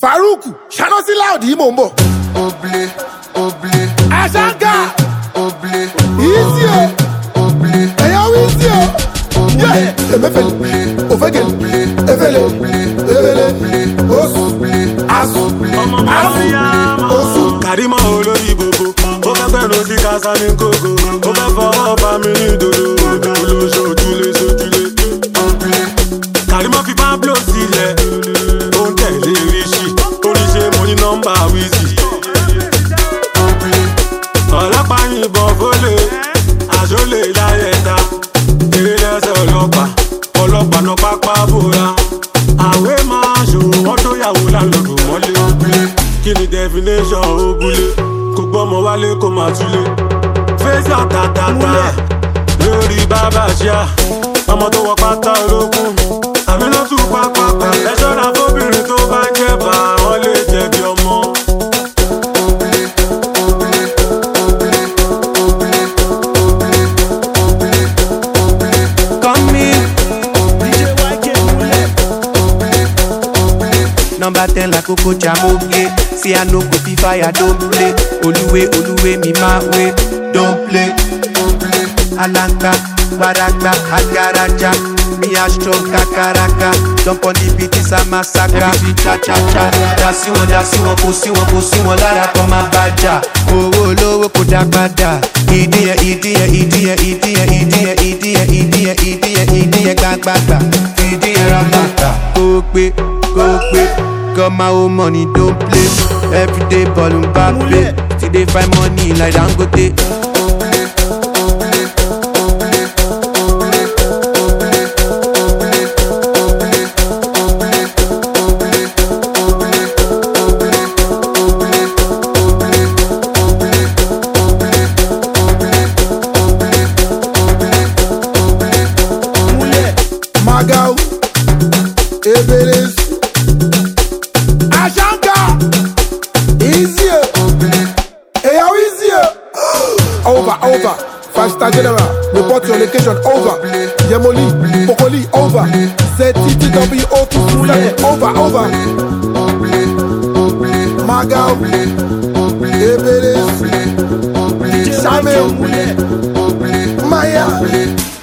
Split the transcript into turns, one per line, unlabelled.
Farouk, Shanosi Loudi Mombo.
Oblé, oblé.
Ashanka.
Oblé.
Easy.
Oblé.
Ayo easy. Yeah. Emefele. Ofegele. Efele. Efele. Osu. Asu. Asu. Osu.
Karima olórí gbogbo. Ó fẹ́ gbẹ̀rù sí kásá ní kókó. Ó fẹ́ fọwọ́ bá mi ní dodo. Olóṣojúlé sojúlé. Karima fi Pablo sílẹ̀. Ó ń tẹ̀lé ríṣì. Oríṣi mo ní nọ́mbà wíìsì. Ọlọ́pàá yìnbọn fólè. Àṣọlé láyẹ̀dá. Eré lẹ́sẹ̀ ọlọ́pàá. Ọlọ́pàá náà pápá bóra. Àwẹ̀ máa ṣòwò wọ́n tó yàwó láńlọ́dù mọ́lé. Kí ni definition òbúlé? Kò gbọ́mọ wálé kó máa túlé. Fèsì àtàtàtà lórí bàbá ṣíà. Ọmọ tó wọ pátá olókùn. Àmì náà tún pápápá. Ẹ ṣọ́ra fóbìnrin tó bá jẹ́ bá wọn lè jẹ̀bi ọmọ.
Number 10 like Coco Chamoge. See I no go be fire, don't play. Oluwe, me my way, don't play. Alanka, Baraka, Agaraja. Me a strong kakaraka. Jump on the beat, it's a massacre. Everything cha-cha-cha. Dasi one, pussy one, lara koma baja. Oh, lowo koda bada. Idiye, gbagbagba. Idiye ramata. Go quick. Got my own money, don't play. Everyday ball and Mbappe. Till they find money like Dangote.
Magao. Ebeles. Ashanka. Easy. Ayo easy. Over. 5-star general. Report your location. Over. Yemoli. Pokoli. Over. ZTTWO2 over. Magao. Ebeles. Shamil. Maya.